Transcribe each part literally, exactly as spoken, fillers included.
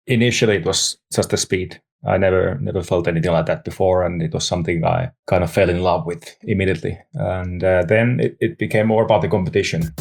Initially, it was just the speed. I never never felt anything like that before, and it was something I kind of fell in love with immediately. And uh, then it, it became more about the competition.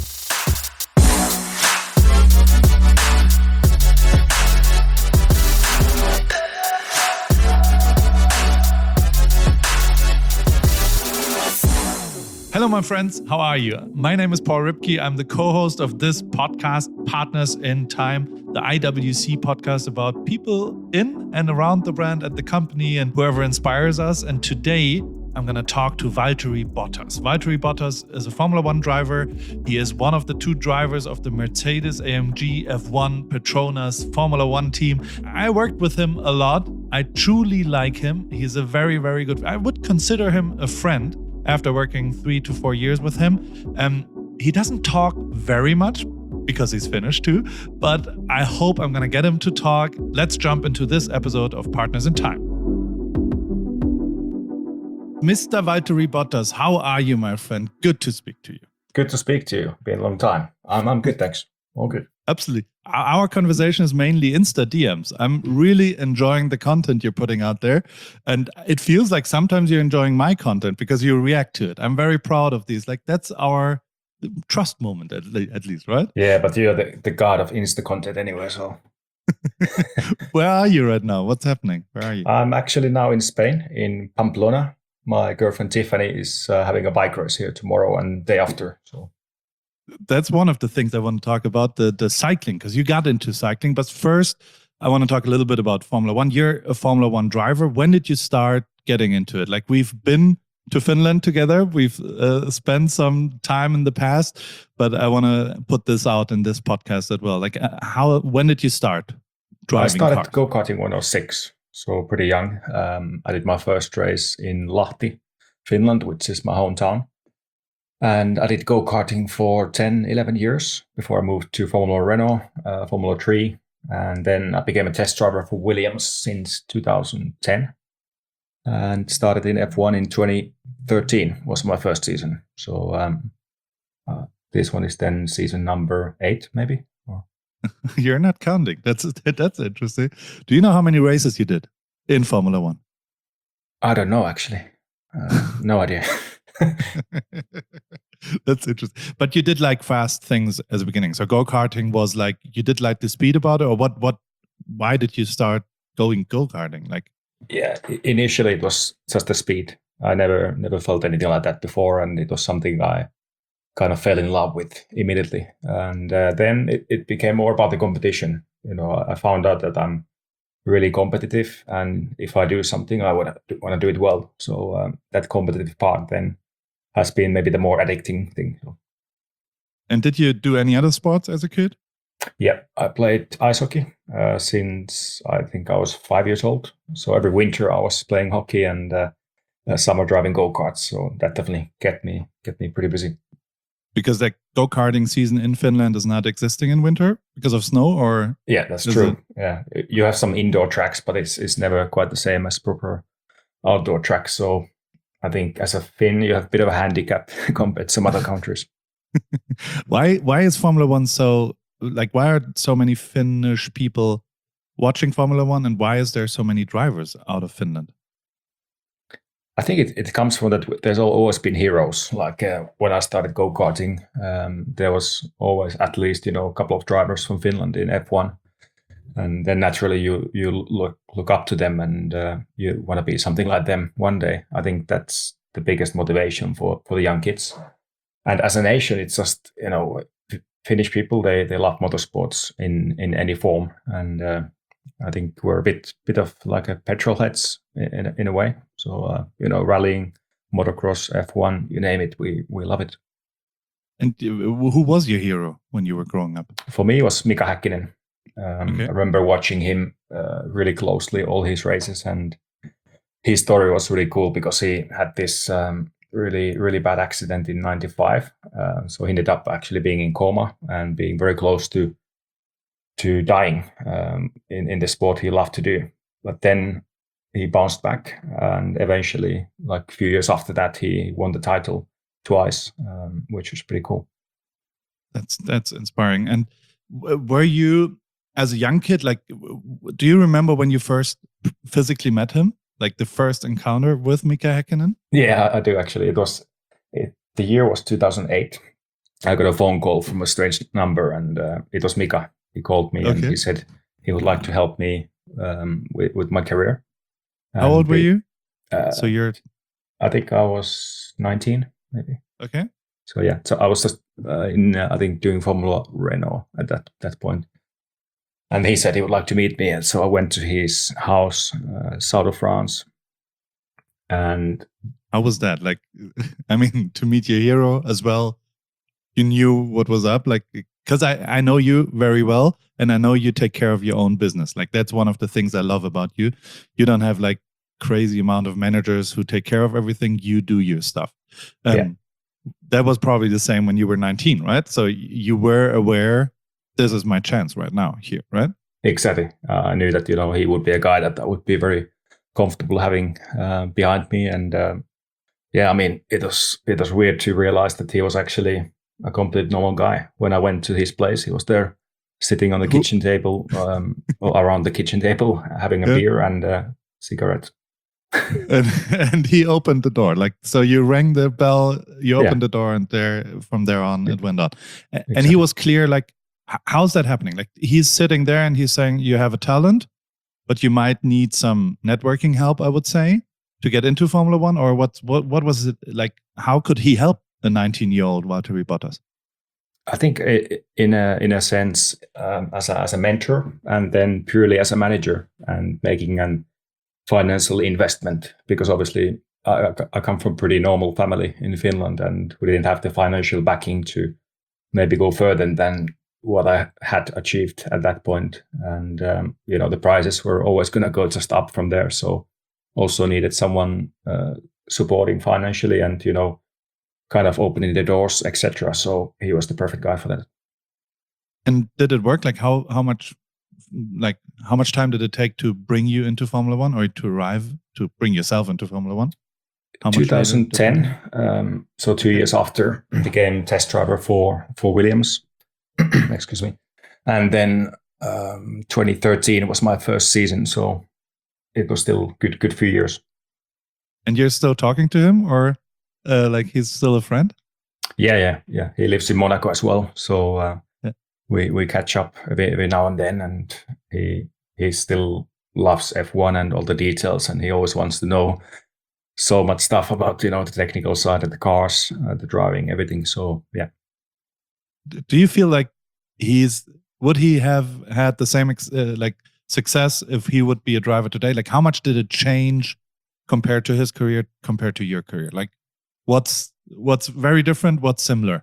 Hello, my friends. How are you? My name is Paul Ripke. I'm the co-host of this podcast, Partners in Time, the I W C podcast about people in and around the brand at the company and whoever inspires us. And today, I'm going to talk to Valtteri Bottas. Valtteri Bottas is a Formula One driver. He is one of the two drivers of the Mercedes A M G F one Petronas Formula One team. I worked with him a lot. I truly like him. He's a very, very good. I would consider him a friend. After working three to four years with him. Um, he doesn't talk very much because he's Finnish too, but I hope I'm going to get him to talk. Let's jump into this episode of Partners in Time. Mister Valtteri Bottas, how are you, my friend? Good to speak to you. Good to speak to you. Been a long time. I'm, I'm good, thanks. All good. Absolutely. Our conversation is mainly Insta D Ms. I'm really enjoying the content you're putting out there. And it feels like sometimes you're enjoying my content because you react to it. I'm very proud of these. Like, that's our trust moment, at, le- at least, right? Yeah, but you're the, the god of Insta content anyway, so. Where are you right now? What's happening? Where are you? I'm actually now in Spain, in Pamplona. My girlfriend Tiffany is uh, having a bike race here tomorrow and day after, so. That's one of the things I want to talk about, the, the cycling, because you got into cycling. But first, I want to talk a little bit about Formula One. You're a Formula One driver. When did you start getting into it? Like, we've been to Finland together. We've uh, spent some time in the past, but I want to put this out in this podcast as well. Like, uh, how? When did you start driving I started cars? go-karting when I was six, so pretty young. Um, I did my first race in Lahti, Finland, which is my hometown. And I did go-karting for ten, eleven years before I moved to Formula Renault, uh, Formula three. And then I became a test driver for Williams since two thousand ten. And started in F one in twenty thirteen was my first season. So um, uh, this one is then season number eight, maybe. Or... You're not counting. That's that's interesting. Do you know how many races you did in Formula One? I don't know, actually. Uh, no idea. That's interesting. But you did like fast things as a beginning. So go-karting was like, you did like the speed about it, or what? What? Why did you start going go-karting? Like, yeah, initially it was just the speed. I never never felt anything like that before, and it was something I kind of fell in love with immediately. And uh, then it, it became more about the competition. You know, I found out that I'm really competitive, and if I do something, I want to want to do it well. So um, that competitive part then has been maybe the more addicting thing. And did you do any other sports as a kid? Yeah, I played ice hockey uh, since I think I was five years old. So every winter I was playing hockey and uh, uh, summer driving go-karts. So that definitely kept me kept me pretty busy. Because the go-karting season in Finland is not existing in winter because of snow, or? Yeah, that's true. It... Yeah, you have some indoor tracks, but it's it's never quite the same as proper outdoor tracks. So I think as a Finn, you have a bit of a handicap compared to some other countries. why why is Formula One so, like, why are so many Finnish people watching Formula One, and why is there so many drivers out of Finland? I think it, it comes from that there's always been heroes. Like uh, when I started go-karting, um, there was always at least, you know, a couple of drivers from Finland in F one. And then naturally you you look look up to them, and uh, you want to be something like them one day. I think that's the biggest motivation for, for the young kids. And as a nation, it's just, you know, Finnish people, they they love motorsports in, in any form. And uh, I think we're a bit bit of like a petrol heads in, in a way. So, uh, you know, rallying, motocross, F one, you name it, we, we love it. And who was your hero when you were growing up? For me, it was Mika Häkkinen. Um, okay. I remember watching him uh, really closely, all his races, and his story was really cool because he had this um, really, really bad accident in ninety-five. Uh, so he ended up actually being in coma and being very close to to dying um, in, in the sport he loved to do. But then he bounced back, and eventually, like a few years after that, he won the title twice, um, which was pretty cool. That's that's inspiring. And were you as a young kid, like, do you remember when you first physically met him? Like the first encounter with Mika Häkkinen? Yeah, I do actually. It was it, the year was two thousand eight. I got a phone call from a strange number, and uh, it was Mika. He called me, okay. and he said he would like to help me um, with, with my career. And how old were you? Uh, so you're... I think I was nineteen, maybe. Okay. So yeah, so I was just uh, in, uh, I think, doing Formula Renault at that that point. And he said he would like to meet me. And so I went to his house, uh, south of France. And how was that? Like, I mean, to meet your hero as well, you knew what was up? Like, because I, I know you very well, and I know you take care of your own business. Like, that's one of the things I love about you. You don't have like crazy amount of managers who take care of everything. You do your stuff. Um, yeah. That was probably the same when you were nineteen, right? So you were aware, this is my chance right now here, right? Exactly. Uh, I knew that, you know, he would be a guy that I would be very comfortable having uh, behind me. And um, yeah, I mean, it was it was weird to realize that he was actually a complete normal guy. When I went to his place, he was there sitting on the kitchen table, um, or around the kitchen table, having a yeah. beer and a cigarette. and, and he opened the door. Like, so you rang the bell, you opened yeah. the door, and there from there on it went on. Exactly. And he was clear, like, how's that happening? Like, he's sitting there and he's saying, you have a talent, but you might need some networking help, I would say, to get into Formula One. Or what what what was it like? How could he help a nineteen-year-old Valtteri Bottas? I think in a in a sense, um, as a as a mentor, and then purely as a manager, and making an financial investment, because obviously I, I come from a pretty normal family in Finland, and we didn't have the financial backing to maybe go further than what I had achieved at that point. And, um, you know, the prices were always going to go just up from there. So also needed someone uh, supporting financially and, you know, kind of opening the doors, et cetera. So he was the perfect guy for that. And did it work? Like how, how much, like how much time did it take to bring you into Formula One, or to arrive, to bring yourself into Formula One? How much twenty ten. Um, so two years after, became test driver for, for Williams. Excuse me. And then um, twenty thirteen was my first season, so it was still good, good few years. And you're still talking to him, or uh, like he's still a friend? Yeah, yeah, yeah. He lives in Monaco as well, so uh, yeah. we we catch up every, every now and then. And he he still loves F one and all the details, and he always wants to know so much stuff about, you know, the technical side of the cars, uh, the driving, everything. So yeah. Do you feel like he's, would he have had the same uh, like success if he would be a driver today? Like, how much did it change compared to his career, compared to your career? Like, what's what's very different? What's similar?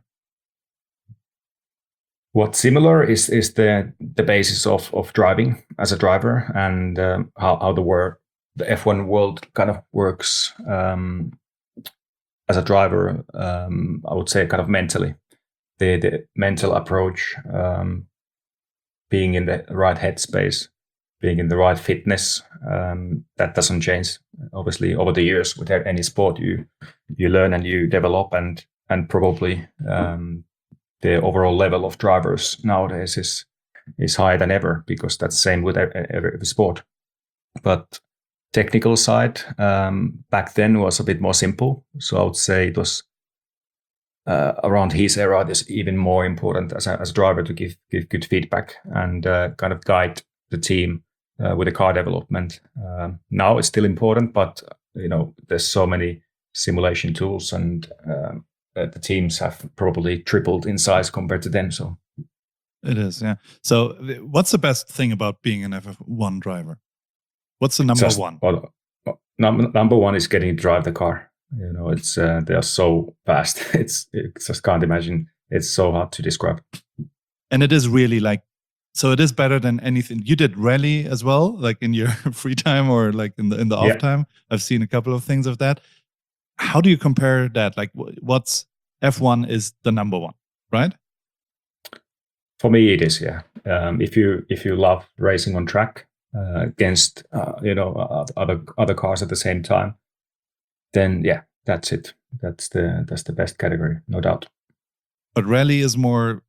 What's similar is is the the basis of of driving as a driver, and um, how how the world, the F one world kind of works um, as a driver. Um, I would say kind of mentally. The, the mental approach, um, being in the right headspace, being in the right fitness, um, that doesn't change. Obviously, over the years, with any sport, you you learn and you develop, and and probably um, the overall level of drivers nowadays is is higher than ever, because that's the same with every, every sport. But technical side um, back then was a bit more simple. So I would say it was. Uh, around his era, it is even more important as a, as a driver to give give good feedback and uh, kind of guide the team uh, with the car development. Um, now it's still important, but you know, there's so many simulation tools, and um, uh, the teams have probably tripled in size compared to then. So it is, yeah. So what's the best thing about being an F one driver? What's the number Just, one? Well, number number one is getting to drive the car. You know, it's uh, they are so fast. It's it just can't imagine. It's so hard to describe. And it is really like, so it is better than anything. You did rally as well, like in your free time or like in the in the off yeah. time. I've seen a couple of things of that. How do you compare that? Like, what's F one is the number one, right? For me, it is. Yeah. Um, if you if you love racing on track uh, against uh, you know other other cars at the same time, then yeah, that's it. That's the that's the best category, no doubt. But rally is more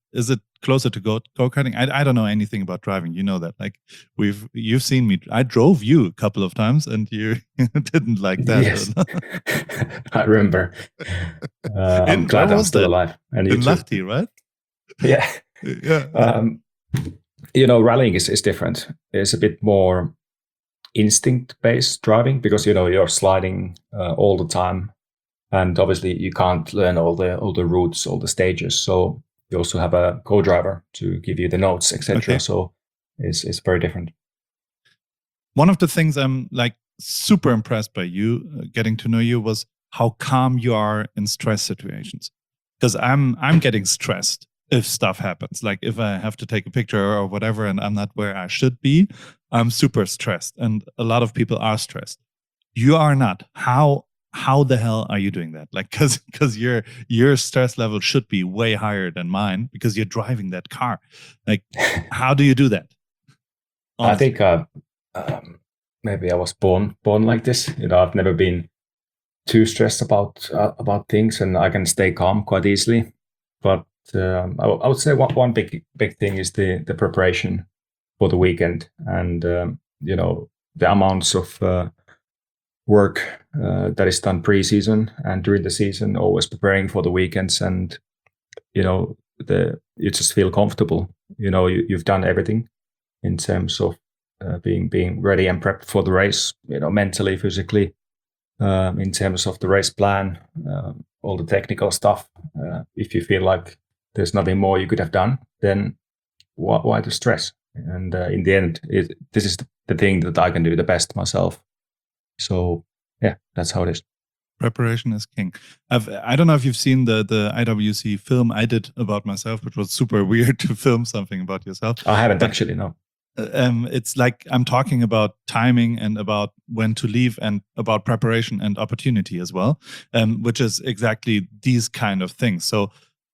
is it closer to go go karting? I I don't know anything about driving. You know that. Like we've you've seen me. I drove you a couple of times, and you didn't like that. Yes, I remember. Uh, I'm In, glad where I'm was still that? alive, and you In too. Lahti, right? Yeah. Yeah. Um, you know, rallying is, is different. It's a bit more instinct-based driving because you know you're sliding uh, all the time, and obviously you can't learn all the all the routes, all the stages. So you also have a co-driver to give you the notes, et cetera. Okay. So it's it's very different. One of the things I'm like super impressed by you, uh, getting to know you, was how calm you are in stress situations. Because I'm I'm getting stressed if stuff happens. Like if I have to take a picture or whatever, and I'm not where I should be, I'm super stressed, and a lot of people are stressed. You are not. How how the hell are you doing that? Like, because because your your stress level should be way higher than mine because you're driving that car. Like, how do you do that? Honestly. I think uh, um, maybe I was born born like this. You know, I've never been too stressed about uh, about things, and I can stay calm quite easily. But um, I, I would say one, one big big thing is the the preparation for the weekend, and um, you know the amounts of uh, work uh, that is done pre-season and during the season, always preparing for the weekends, and you know the you just feel comfortable. You know you, you've done everything in terms of uh, being being ready and prepped for the race. You know mentally, physically. Um, in terms of the race plan, uh, all the technical stuff. Uh, if you feel like there's nothing more you could have done, then why, why the stress? And uh, in the end, it, this is the thing that I can do the best myself. So yeah, that's how it is. Preparation is king. I've, I don't know if you've seen the the I W C film I did about myself, which was super weird to film something about yourself. I haven't but, actually, no. Um, it's like I'm talking about timing and about when to leave and about preparation and opportunity as well, um, which is exactly these kind of things. So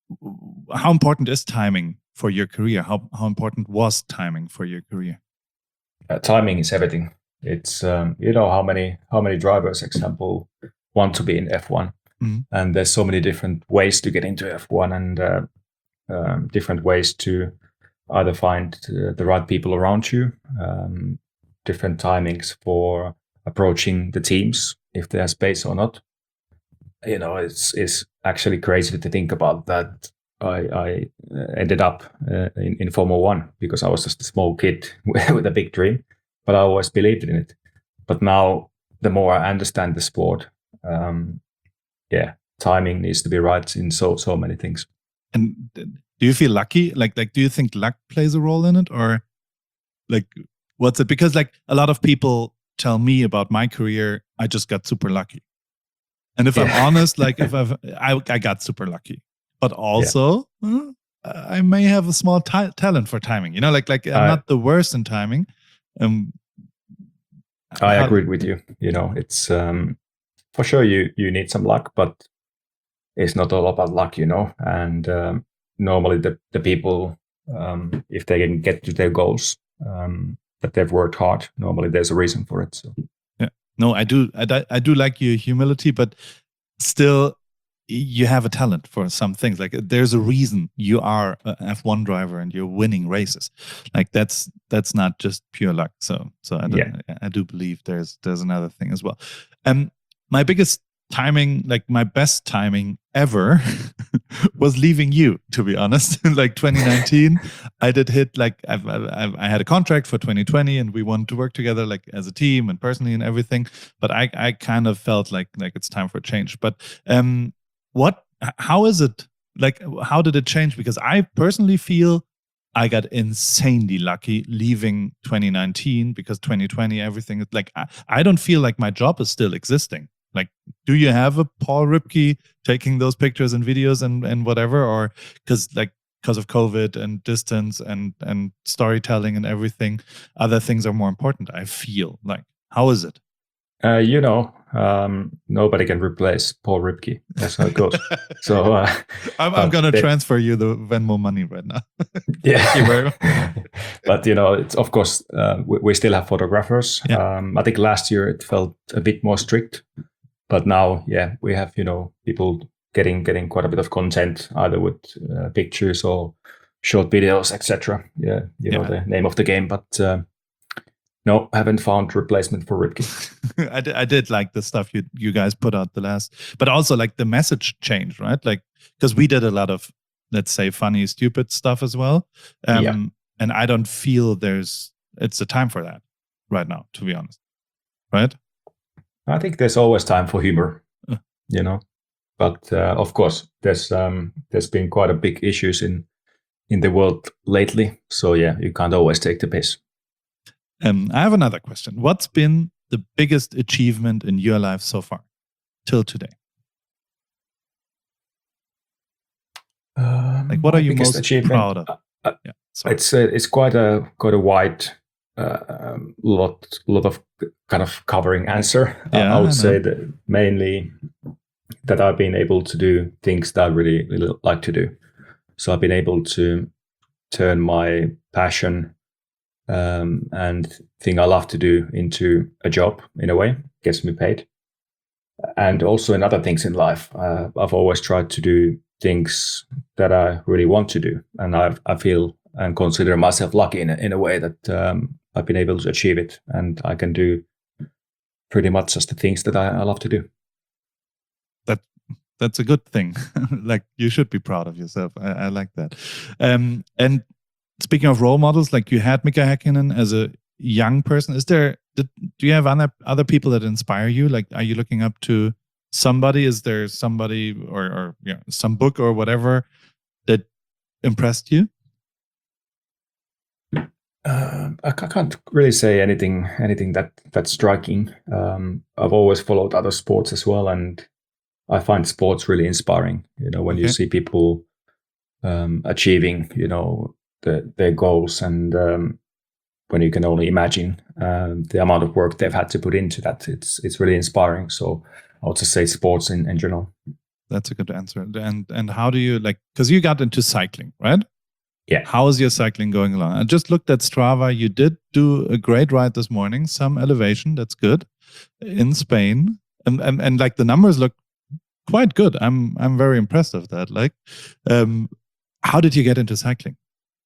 how important is timing for your career? How, how important was timing for your career? Uh, timing is everything. It's, um, you know, how many, how many drivers, example, want to be in F one. Mm-hmm. And there's so many different ways to get into F one, and uh, um, different ways to either find uh, the right people around you, um, different timings for approaching the teams, if they have space or not. You know, it's it's actually crazy to think about that. I, I ended up uh, in, in Formula One because I was just a small kid with a big dream, but I always believed in it. But now, the more I understand the sport, um, yeah, timing needs to be right in so so many things. And do you feel lucky? Like, like, do you think luck plays a role in it, or like, what's it? Because like a lot of people tell me about my career, I just got super lucky. And if yeah. I'm honest, like if I've, I, I got super lucky, but also yeah. uh, I may have a small ta- talent for timing. You know, like, like I'm I, not the worst in timing. Um, I how, agree with you. You know, it's um, for sure you you need some luck, but it's not all about luck, you know, and um, normally the, the people, um, if they can get to their goals, um, that they've worked hard, normally there's a reason for it. So yeah, no, I do, I, I do like your humility, but still you have a talent for some things. Like there's a reason you are an F one driver and you're winning races. Like that's, that's not just pure luck. So, so I do, yeah. I do believe there's, there's another thing as well. Um, my biggest timing, like my best timing ever was leaving you, to be honest. Like twenty nineteen, I did hit like I've, I've, I had a contract for twenty twenty, and we wanted to work together like as a team and personally and everything. But I, I kind of felt like like it's time for a change. But um, what? How is it? Like, how did it change? Because I personally feel I got insanely lucky leaving twenty nineteen, because twenty twenty everything is like I, I don't feel like my job is still existing. Like, do you have a Paul Ripke taking those pictures and videos and, and whatever? Or because like because of COVID and distance and, and storytelling and everything, other things are more important, I feel like. How is it? Uh, you know, um, nobody can replace Paul Ripke. That's how it goes. So uh, I'm, I'm going to transfer you the Venmo money right now. Yeah. Thank you very much. But, you know, it's, of course, uh, we, we still have photographers. Yeah. Um, I think last year it felt a bit more strict. But now, yeah, we have, you know, people getting getting quite a bit of content, either with uh, pictures or short videos, et cetera. Yeah, you know Yeah. the name of the game, but uh, no, haven't found replacement for Ripke. I, did, I did like the stuff you you guys put out the last, but also like the message change, right? Like because we did a lot of, let's say, funny, stupid stuff as well, um, Yeah. and I don't feel there's it's the time for that right now, to be honest, right? I think there's always time for humor, Uh. you know. But uh, of course, there's um, there's been quite a big issues in in the world lately. So yeah, you can't always take the piss. Um, I have another question. What's been the biggest achievement in your life so far, till today? Um, Like, what are you biggest most achievement? proud of? Uh, Yeah, sorry. it's uh, it's quite a quite a wide uh, um, lot lot of kind of covering answer. Uh, Yeah, I would I say know. that mainly that I've been able to do things that I really, really like to do. So I've been able to turn my passion um, and thing I love to do into a job in a way, gets me paid. And also in other things in life, uh, I've always tried to do things that I really want to do, and I I feel and consider myself lucky in a, in a way that um, I've been able to achieve it, and I can do pretty much just the things that I, I love to do. That that's a good thing. Like, you should be proud of yourself. I, I like that. Um, and speaking of role models, like you had Mika Häkkinen as a young person. Is there? Did, do you have other other people that inspire you? Like, are you looking up to somebody? Is there somebody or or yeah, some book or whatever that impressed you? Uh, I ca- can't really say anything anything that that's striking. Um, I've always followed other sports as well, and I find sports really inspiring. You know, when you Okay. see people um, achieving, you know, the, their goals, and um, when you can only imagine um, the amount of work they've had to put into that, it's it's really inspiring. So I would just say sports in, in general. That's a good answer. And and how do you like? Because you got into cycling, right? Yeah. How is your cycling going along? I just looked at Strava. You did do a great ride this morning. Some elevation. That's good. In Spain, and and, and like the numbers look quite good. I'm I'm very impressed of that. Like, um, how did you get into cycling?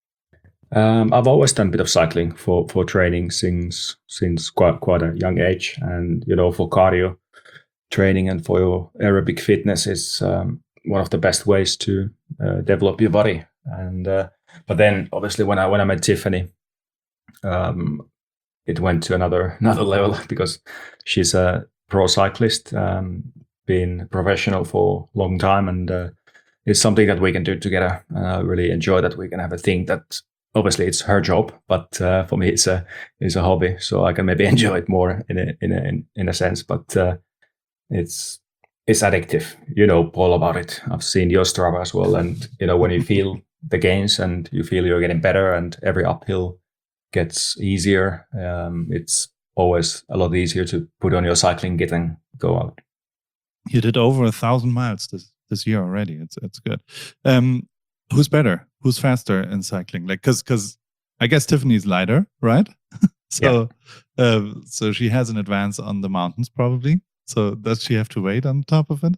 Um, I've always done a bit of cycling for, for training since since quite quite a young age, and you know, for cardio training and for your aerobic fitness is um, one of the best ways to uh, develop your body. And uh, but then obviously when I when I met Tiffany, um, it went to another another level because she's a pro cyclist, um, been professional for a long time, and uh, it's something that we can do together. And I really enjoy that we can have a thing that obviously it's her job, but uh, for me it's a it's a hobby, so I can maybe enjoy it more in a in a in, in a sense. But uh, it's it's addictive, you know, all about it. I've seen your Strava as well, and you know, when you feel the gains and you feel you're getting better, and every uphill gets easier, um, it's always a lot easier to put on your cycling kit and go out. You did over a thousand miles this this year already. It's it's good. Um, who's better? Who's faster in cycling? Like, cause cause I guess Tiffany's lighter, right? so, yeah. uh, so she has an advance on the mountains probably. So does she have to wait on top of it?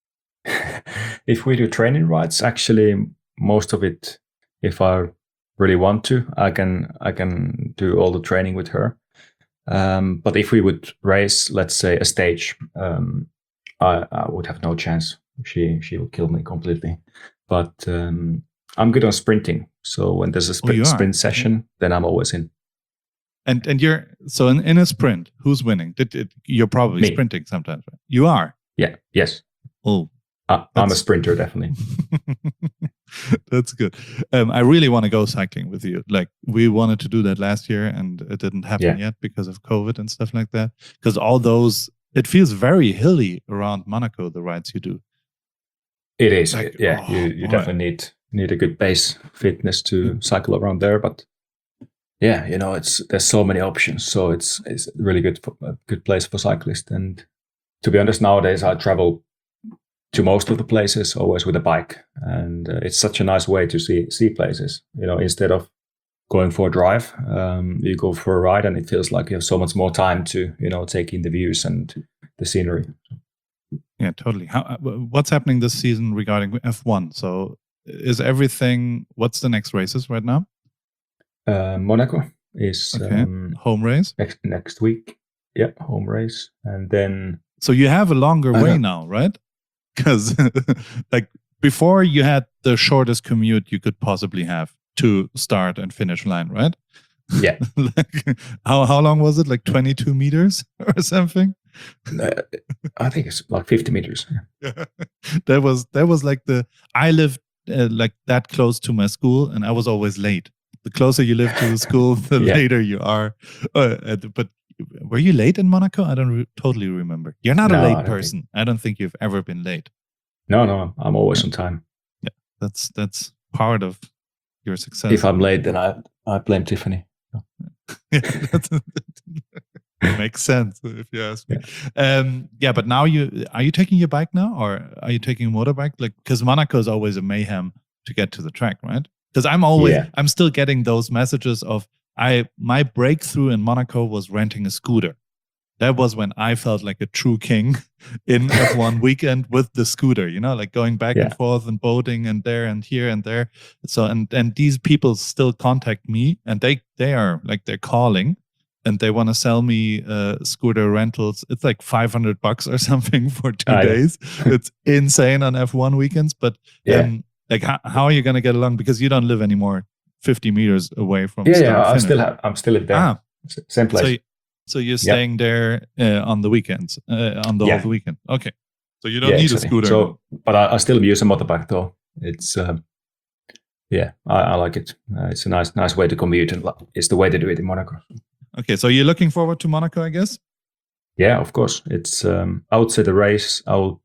If we do training rides, actually, most of it, if I really want to, I can I can do all the training with her. Um, but if we would race, let's say a stage, um, I, I would have no chance. She she would kill me completely. But um, I'm good on sprinting. So when there's a sprint, oh, sprint session, okay. then I'm always in. And and you're so in, in a sprint, who's winning? Did, did, you're probably me. sprinting sometimes. Right? You are. Yeah. Yes. Oh, I, I'm a sprinter, definitely. That's good. Um, I really want to go cycling with you. Like, we wanted to do that last year, and it didn't happen yeah. yet because of COVID and stuff like that. Because all those, it feels very hilly around Monaco. The rides you do. It is. Like, yeah. Oh, you you boy. definitely need need a good base fitness to mm. cycle around there, but. Yeah, you know, it's there's so many options, so it's it's really good for, a good place for cyclists. And to be honest, nowadays I travel to most of the places always with a bike, and uh, it's such a nice way to see see places. You know, instead of going for a drive, um, you go for a ride, and it feels like you have so much more time to you know take in the views and the scenery. Yeah, totally. How what's happening this season regarding F one? So is everything? What's the next races right now? Uh, Monaco is okay. um, home race next next week. Yeah, home race, and then. So you have a longer way now, right? Because like before, you had the shortest commute you could possibly have to start and finish line, right? Yeah. like, how how long was it? Like twenty-two meters or something? Uh, I think it's like fifty meters. Yeah. that was that was like the I lived uh, like that close to my school, and I was always late. The closer you live to the school, the yeah. later you are. Uh, but were you late in Monaco? I don't re- totally remember. You're not no, a late I person. Think... I don't think you've ever been late. No, no, I'm always on time. Yeah, that's that's part of your success. If I'm late, then I I blame Tiffany. Makes sense if you ask me. Yeah. Um, yeah, but now you are you taking your bike now, or are you taking a motorbike? Like, because Monaco is always a mayhem to get to the track, right? Because I'm always yeah. I'm still getting those messages of I my breakthrough in Monaco was renting a scooter. That was when I felt like a true king in F one weekend with the scooter, you know, like going back yeah. and forth and boating and there and here and there. So, and, and these people still contact me, and they, they are like, they're calling and they want to sell me uh, scooter rentals. It's like five hundred bucks or something for two I days. It's insane on F one weekends, but yeah. um, like, how, how are you going to get along? Because you don't live anymore fifty meters away from yeah, yeah, I still have, I'm still there. Ah. Same place. So, So you're staying yep. there uh, on the weekends, uh, on the yeah. whole weekend. Okay, so you don't yeah, need exactly. a scooter. So, but I, I still use a motorbike though. It's um, yeah, I, I like it. Uh, it's a nice, nice way to commute, and it's the way to do it in Monaco. Okay, so you're looking forward to Monaco, I guess. Yeah, of course. It's um, I would say the race I would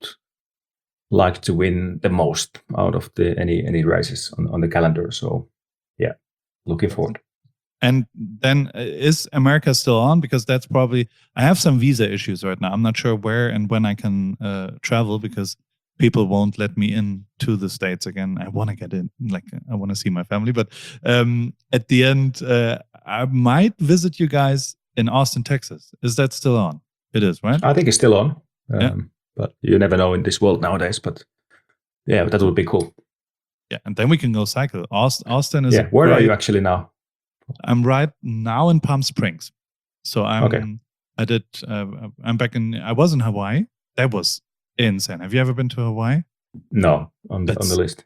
like to win the most out of the any any races on, on the calendar. So yeah, looking forward. And then is America still on? Because that's probably, I have some visa issues right now. I'm not sure where and when I can uh, travel because people won't let me in to the States again. I want to get in, like I want to see my family. But um, at the end, uh, I might visit you guys in Austin, Texas. Is that still on? It is, right? I think it's still on. Um, yeah. But you never know in this world nowadays. But yeah, that would be cool. Yeah, and then we can go cycle. Austin, Austin is yeah. Where great... are you actually now? I'm right now in Palm Springs. So I'm, okay. I did, uh, I'm back in, I was in Hawaii. That was insane. Have you ever been to Hawaii? No, on the, on the list.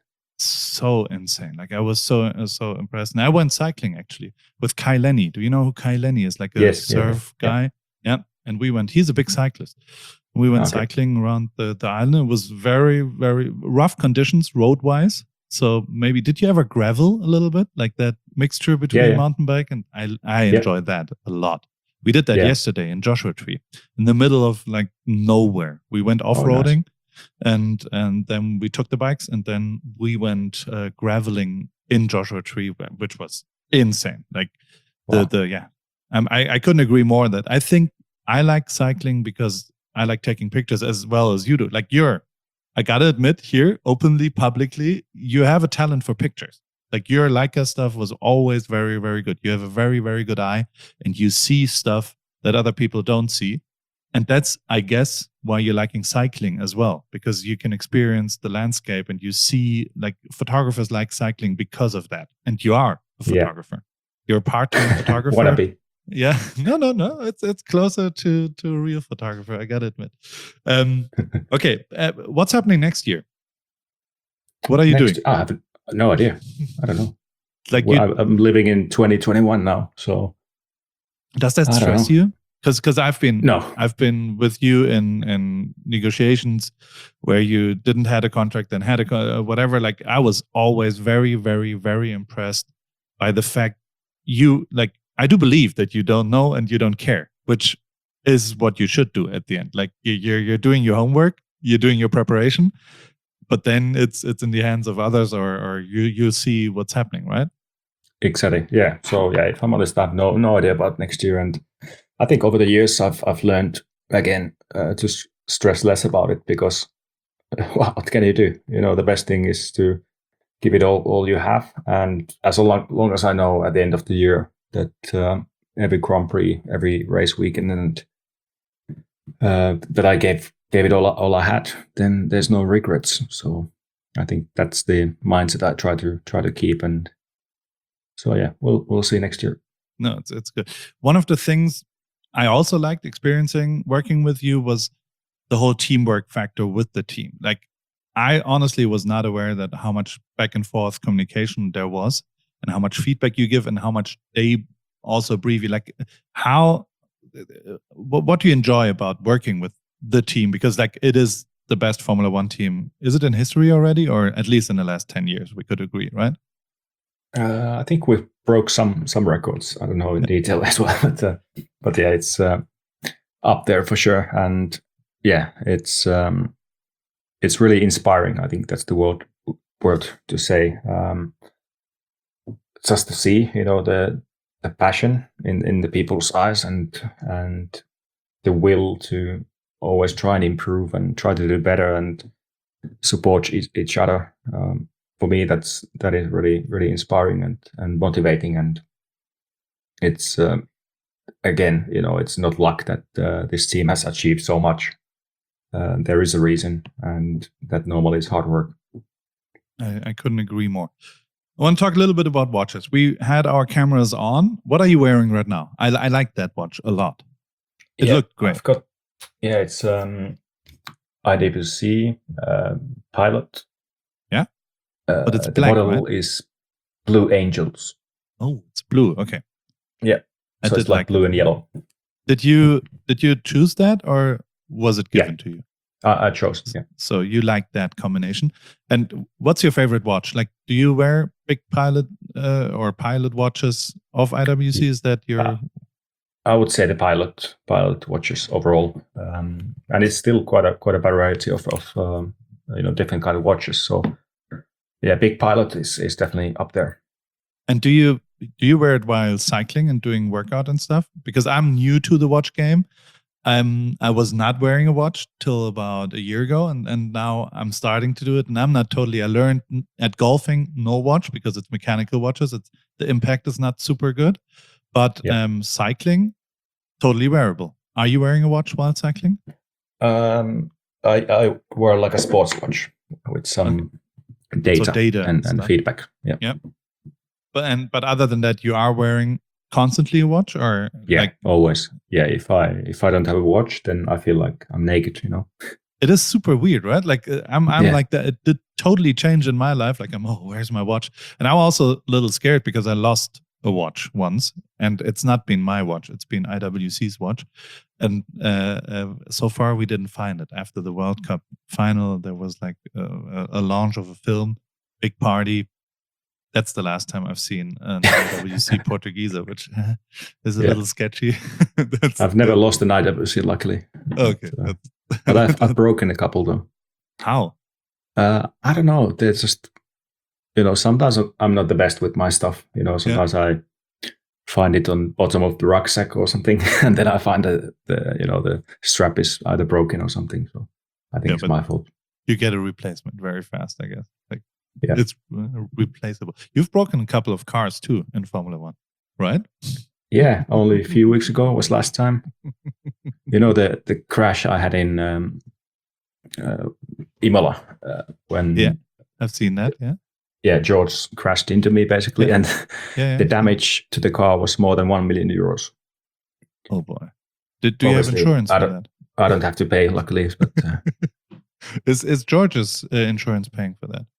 So insane. Like I was so, uh, so impressed. And I went cycling actually with Kai Lenny. Do you know who Kai Lenny is? Like a yes, surf yeah, guy. Yeah. yeah. And we went, he's a big cyclist. We went okay. cycling around the, the island. It was very, very rough conditions road wise. So maybe, did you ever gravel a little bit? Like that mixture between yeah, yeah. mountain bike and I I yeah. enjoyed that a lot. We did that yeah. yesterday in Joshua Tree in the middle of like nowhere. We went off-roading oh, nice. and and then we took the bikes and then we went uh, graveling in Joshua Tree, which was insane. Like wow. the, the yeah, um, I, I couldn't agree more that I think I like cycling because I like taking pictures as well as you do. Like you're, I gotta admit here, openly, publicly, you have a talent for pictures. Like your Leica stuff was always very, very good. You have a very, very good eye and you see stuff that other people don't see. And that's, I guess, why you're liking cycling as well, because you can experience the landscape and you see like photographers like cycling because of that. And you are a photographer. Yeah. You're a part-time photographer. Wanna be. Yeah, no, no, no. It's it's closer to to a real photographer. I gotta admit. Um, okay, uh, what's happening next year? What are you next, doing? I have no idea. I don't know. Like well, you, I'm living in twenty twenty-one now, so does that stress you? Because because I've been no, I've been with you in in negotiations where you didn't had a contract and had a whatever. Like I was always very, very, very impressed by the fact you like. I do believe that you don't know and you don't care, which is what you should do at the end. Like you're you're doing your homework, you're doing your preparation, but then it's it's in the hands of others, or or you you see what's happening, right? Exactly. Yeah. So yeah, if I'm honest, I have no no idea about next year, and I think over the years I've I've learned again uh, to s- stress less about it because well, what can you do? You know, the best thing is to give it all all you have, and as long, long as I know at the end of the year that uh, every Grand Prix, every race weekend, and uh, that I gave gave it all all I had, then there's no regrets. So I think that's the mindset I try to try to keep. And so yeah, we'll we'll see next year. No, it's it's good. One of the things I also liked experiencing working with you was the whole teamwork factor with the team. Like, I honestly was not aware that how much back and forth communication there was, and how much feedback you give, and how much they also brief you. Like, how, what, what do you enjoy about working with the team? Because like it is the best Formula One team. Is it in history already, or at least in the last ten years? We could agree, right? Uh, I think we broke some some records. I don't know in detail as well, but uh, but yeah, it's uh, up there for sure. And yeah, it's um, it's really inspiring. I think that's the word word to say. Um, just to see, you know, the the passion in, in the people's eyes, and and the will to always try and improve and try to do better and support each, each other. Um, for me, that's that is really really inspiring and and motivating. And it's um, again, you know, it's not luck that uh, this team has achieved so much. Uh, there is a reason, and that normally is hard work. I, I couldn't agree more. I want to talk a little bit about watches. We had our cameras on. What are you wearing right now? I, I like that watch a lot. It yeah, looked great. I've got, yeah, it's um, I W C uh, Pilot. Yeah, uh, but it's the black, model right? is Blue Angels. Oh, it's blue. Okay. Yeah, I so did it's like, like blue it. and yellow. Did you did you choose that, or was it given Yeah. to you? I, I chose. Yeah. So you like that combination. And what's your favorite watch? Like, do you wear big Pilot uh, or Pilot watches of I W C? Is that your? Uh, I would say the Pilot Pilot watches overall, um, and it's still quite a quite a variety of of um, you know different kind of watches. So yeah, big Pilot is is definitely up there. And do you do you wear it while cycling and doing workout and stuff? Because I'm new to the watch game. Um, I was not wearing a watch till about a year ago, and, and now I'm starting to do it. And I'm not totally. I learned at golfing no watch because it's mechanical watches. It's the impact is not super good, but Yeah. um, cycling totally wearable. Are you wearing a watch while cycling? Um, I I wear like a sports watch with some data, So data and, and and stuff. feedback. Yeah. Yeah. But and but other than that, you are wearing constantly a watch, or Yeah, like always. Yeah, if I if I don't have a watch, then I feel like I'm naked, you know. it is super weird, right? Like uh, I'm I'm Yeah. like that. It did totally change in my life. Like I'm, oh, where's my watch? And I'm also a little scared because I lost a watch once, and it's not been my watch. It's been I W C's watch, and uh, uh, so far we didn't find it. After the World Cup final, there was like uh, a launch of a film, big party. That's the last time I've seen an I W C Portuguesa, which is a Yeah. little sketchy. That's I've never lost an I W C, luckily. okay. But, uh, that's- but I've, I've broken a couple though. How? Uh, I don't know. They're just, you know, sometimes I'm not the best with my stuff. You know, sometimes I find it on bottom of the rucksack or something, and then I find that the you know the strap is either broken or something. So I think Yeah, it's but- my fault. You get a replacement very fast, I guess. Like Yeah. it's uh, replaceable. You've broken a couple of cars too in Formula One, right? Yeah, only a few weeks ago was last time. You know, the the crash I had in um, uh, Imola uh, when Yeah. I've seen that. Yeah. yeah George crashed into me basically, Yeah. and Yeah. the yeah. damage to the car was more than one million euros. Oh boy. Did do you have Obviously, insurance I for don't- that? I don't have to pay, luckily, but uh, Is is George's uh, insurance paying for that?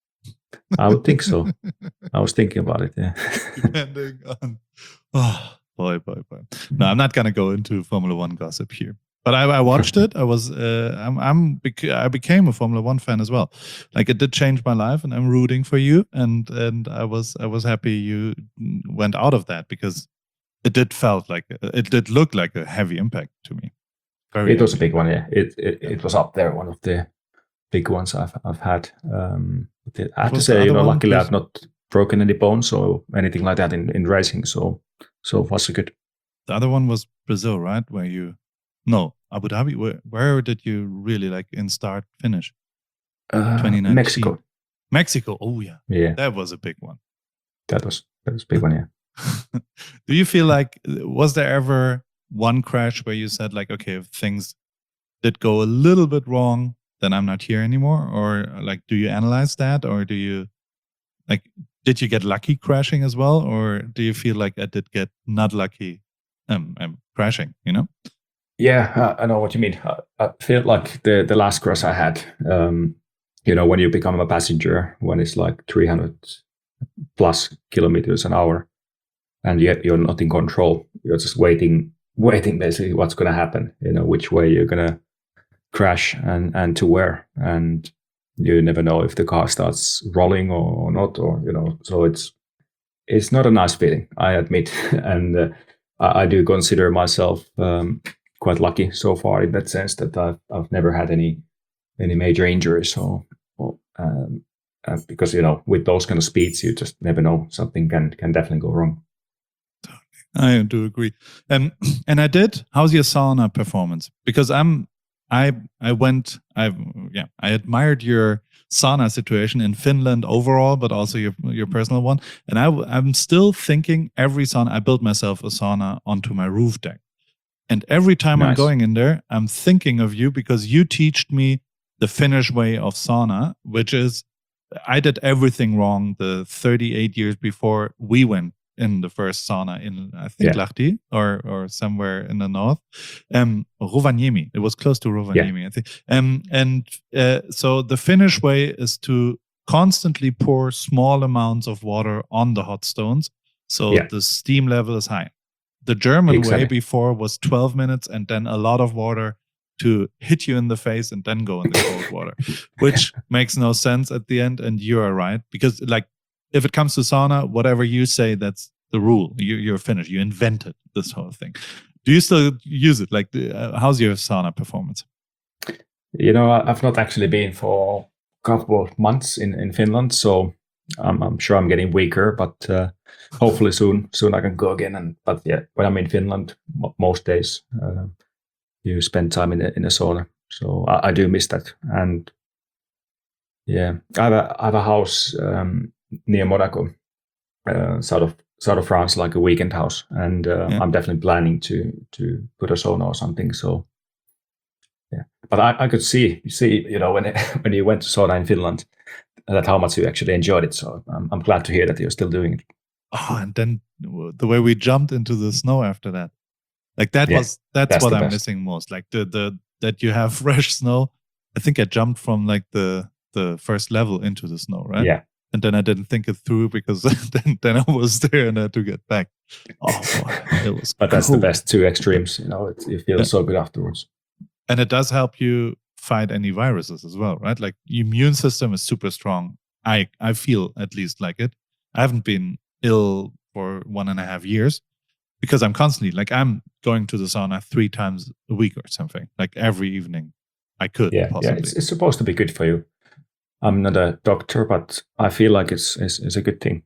I would think so. I was thinking about it. Yeah. Depending on. Oh boy, boy, boy. No, I'm not gonna go into Formula One gossip here. But I, I watched it. I was, uh, I'm, I'm, bec- I became a Formula One fan as well. Like it did change my life, and I'm rooting for you. And and I was, I was happy you went out of that because it did felt like it did look like a heavy impact to me. Very It was a heavy big one. Yeah, it it, it was up there, one of the big ones I've I've had. Um, but it- I have to was the say, you other know, one? luckily Please. I've not broken any bones or anything like that in, in racing. So so far so good. The other one was Brazil, right? Where you, no, Abu Dhabi. Where, where did you really like in start finish? Uh, twenty nineteen. Mexico. Mexico. Oh yeah, Yeah, that was a big one. that was that was a big one. Yeah. Do you feel like, was there ever one crash where you said like, okay, if things did go a little bit wrong, then I'm not here anymore? Or like, do you analyze that, or do you like, did you get lucky crashing as well, or do you feel like I did get not lucky, um, um crashing? You know? Yeah, I, I know what you mean. I, I feel like the the last crash I had, um, you know, when you become a passenger, when it's like three hundred plus kilometers an hour, and yet you're not in control. You're just waiting, waiting basically what's going to happen. You know, which way you're going to crash and and to where, and you never know if the car starts rolling or not, or you know. So it's it's not a nice feeling, I admit, and uh, I, I do consider myself um, quite lucky so far in that sense that I've I've never had any any major injuries or, or um, uh, because you know with those kind of speeds you just never know, something can can definitely go wrong. I do agree. And and I did. How's your sauna performance? Because I'm I I went I yeah I admired your sauna situation in Finland overall, but also your your personal one. And I I'm still thinking every sauna I built myself a sauna onto my roof deck, and every time Nice. I'm going in there, I'm thinking of you because you taught me the Finnish way of sauna, which is I did everything wrong the thirty-eight years before we went in the first sauna in, I think, Yeah. Lahti or or somewhere in the north. Um, Rovaniemi. It was close to Rovaniemi, Yeah. I think. Um, and uh, so the Finnish way is to constantly pour small amounts of water on the hot stones, so Yeah. the steam level is high. The German Exactly. way before was twelve minutes and then a lot of water to hit you in the face and then go in the cold water, which makes no sense at the end. And you are right, because like if it comes to sauna, whatever you say, that's the rule. You, you're Finnish. You invented this whole thing. Do you still use it? Like, uh, how's your sauna performance? You know, I- I've not actually been for a couple of months in, in Finland, so I'm, I'm sure I'm getting weaker, but uh, hopefully soon soon I can go again. And but yeah, when I'm in Finland, mo- most days uh, you spend time in a, in a sauna, so I, I do miss that. And yeah, I have a I have a house um, near Monaco, uh, south of south of France, like a weekend house, and uh, Yeah. I'm definitely planning to to put a sauna or something. So yeah, but I, I could see see you know when it, when you went to sauna in Finland, that how much you actually enjoyed it. So I'm I'm glad to hear that you're still doing it. Oh, and then the way we jumped into the snow after that, like that Yeah, was that's, that's what the I'm best. missing most. Like the the that you have fresh snow. I think I jumped from like the the first level into the snow, right? Yeah, And then I didn't think it through because then then I was there and I had to get back. Oh boy, it was. but that's cold. the best two extremes. You know, it, you feel Yeah. so good afterwards. And it does help you fight any viruses as well, right? Like immune system is super strong. I I feel at least like it. I haven't been ill for one and a half years because I'm constantly like I'm going to the sauna three times a week or something. Like every evening, I could Yeah, possibly. yeah, it's, it's supposed to be good for you. I'm not a doctor, but I feel like it's it's, it's a good thing.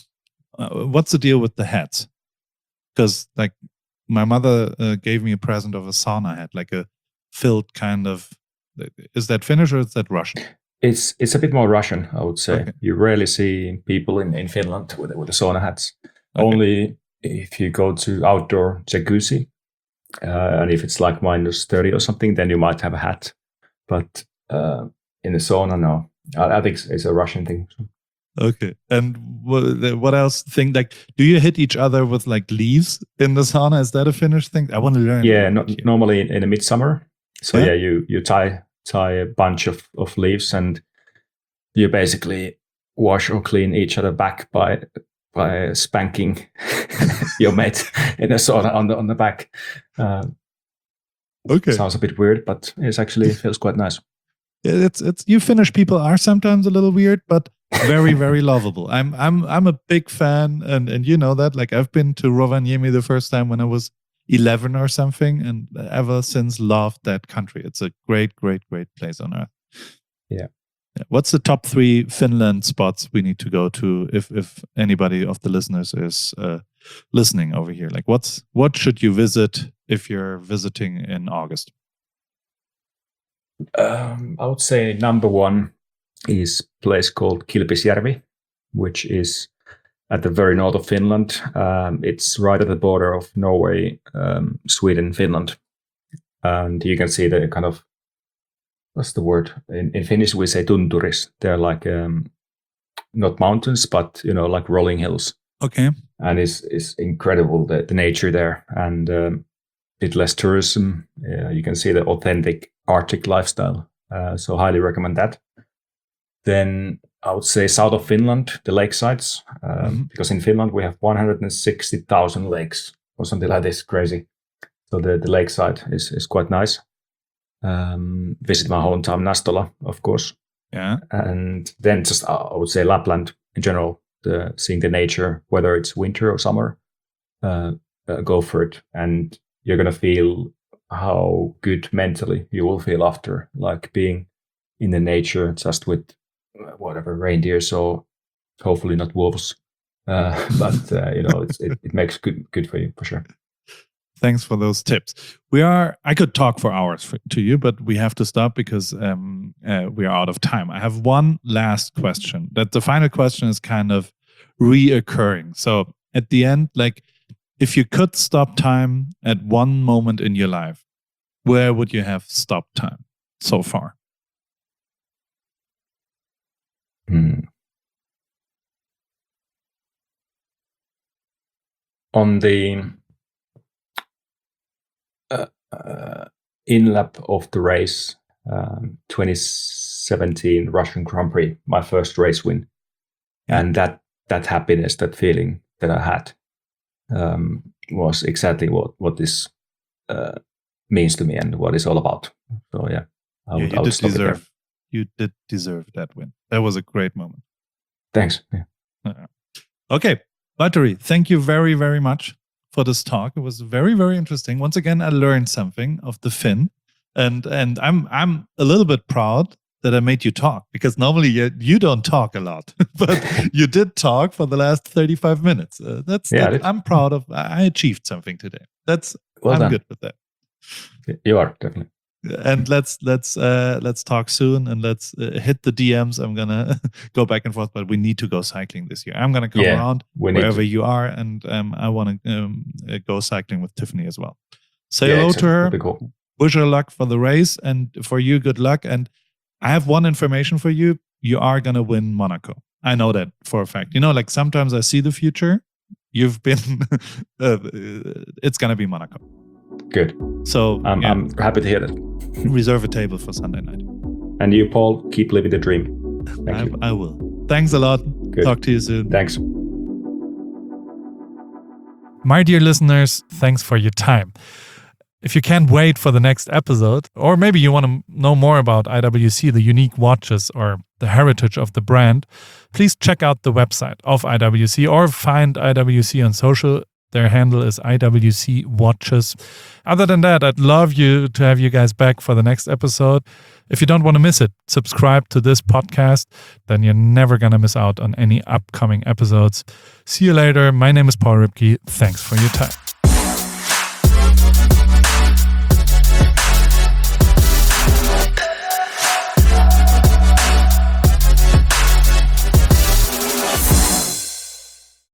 Uh, what's the deal with the hats? Because like my mother uh, gave me a present of a sauna hat, like a filled kind of. Is that Finnish or is that Russian? It's it's a bit more Russian, I would say. Okay. You rarely see people in, in Finland with with the sauna hats. Okay. Only if you go to outdoor jacuzzi, uh, and if it's like minus thirty or something, then you might have a hat. But uh, in the sauna, no. I, I think it's, it's a Russian thing. Okay. And what, what else thing? Like, do you hit each other with like leaves in the sauna? Is that a Finnish thing? I want to learn. Yeah, no, normally in, in the midsummer. So Yeah? yeah, you you tie tie a bunch of, of leaves and you basically wash or clean each other back by by spanking your mate in a sauna on the on the back. Uh, Okay. Sounds a bit weird, but it's actually it feels quite nice. It's it's you Finnish people are sometimes a little weird, but very very lovable. I'm I'm I'm a big fan, and and you know that. Like I've been to Rovaniemi the first time when I was eleven or something, and ever since loved that country. It's a great great great place on earth. Yeah. Yeah. What's the top three Finland spots we need to go to if if anybody of the listeners is uh, listening over here? Like what's what should you visit if you're visiting in August? Um, I would say number one is a place called Kilpisjärvi, which is at the very north of Finland. Um, it's right at the border of Norway, um, Sweden, Finland. And you can see the kind of what's the word? In, in Finnish, we say tunturis. They're like um, not mountains, but you know, like rolling hills. Okay. And it's it's incredible the, the nature there, and um, bit less tourism. Uh, you can see the authentic Arctic lifestyle. Uh, so highly recommend that. Then I would say south of Finland, the lakesides, um, mm-hmm. because in Finland we have one hundred sixty thousand lakes or something like this, crazy. So the, the lakeside is, is quite nice. Um, visit my hometown, Nastola, of course. Yeah. And then just, uh, I would say Lapland in general, the, seeing the nature, whether it's winter or summer, uh, uh, go for it. And you're going to feel how good mentally you will feel after, like being in the nature just with whatever reindeers or hopefully not wolves. Uh, but, uh, you know, it's, it, it makes good, good for you for sure. Thanks for those tips. We are, I could talk for hours for, to you, but we have to stop because um, uh, we are out of time. I have one last question. That the final question is kind of reoccurring. So at the end, like if you could stop time at one moment in your life, where would you have stopped time so far? Hmm. On the Uh, uh, in lap of the race, um, twenty seventeen Russian Grand Prix, my first race win, yeah. and that that happiness, that feeling that I had, um, was exactly what what this uh, means to me and what it's all about. So yeah, I would, yeah, you I would did deserve. You did deserve that win. That was a great moment. Thanks. Yeah. Uh, okay, Valtteri, thank you very very much for this talk. It was very, very interesting. Once again, I learned something of the Finn, and and I'm I'm a little bit proud that I made you talk, because normally you, you don't talk a lot, but you did talk for the last thirty-five minutes. Uh, that's yeah, that, I'm proud of. I achieved something today. That's well I'm done. good with that. You are definitely. And let's let's uh, let's talk soon, and let's uh, hit the D Ms. I'm gonna go back and forth, but we need to go cycling this year. I'm gonna come yeah, around wherever you are, and um, I want to um, uh, go cycling with Tiffany as well. Say yeah, hello exactly. to her. Cool. Wish her luck for the race, and for you, good luck. And I have one information for you: you are gonna win Monaco. I know that for a fact. You know, like sometimes I see the future. You've been. uh, it's gonna be Monaco. Good. So I'm, yeah. I'm happy to hear that. Reserve a table for Sunday night. And you, Paul, keep living the dream. Thank I, you. I will. Thanks a lot. Good. Talk to you soon. Thanks. My dear listeners, thanks for your time. If you can't wait for the next episode, or maybe you want to know more about I W C, the unique watches or the heritage of the brand, please check out the website of I W C or find I W C on social. Their handle is I W C Watches. Other than that, I'd love you to have you guys back for the next episode. If you don't want to miss it, subscribe to this podcast. Then you're never going to miss out on any upcoming episodes. See you later. My name is Paul Ripke. Thanks for your time.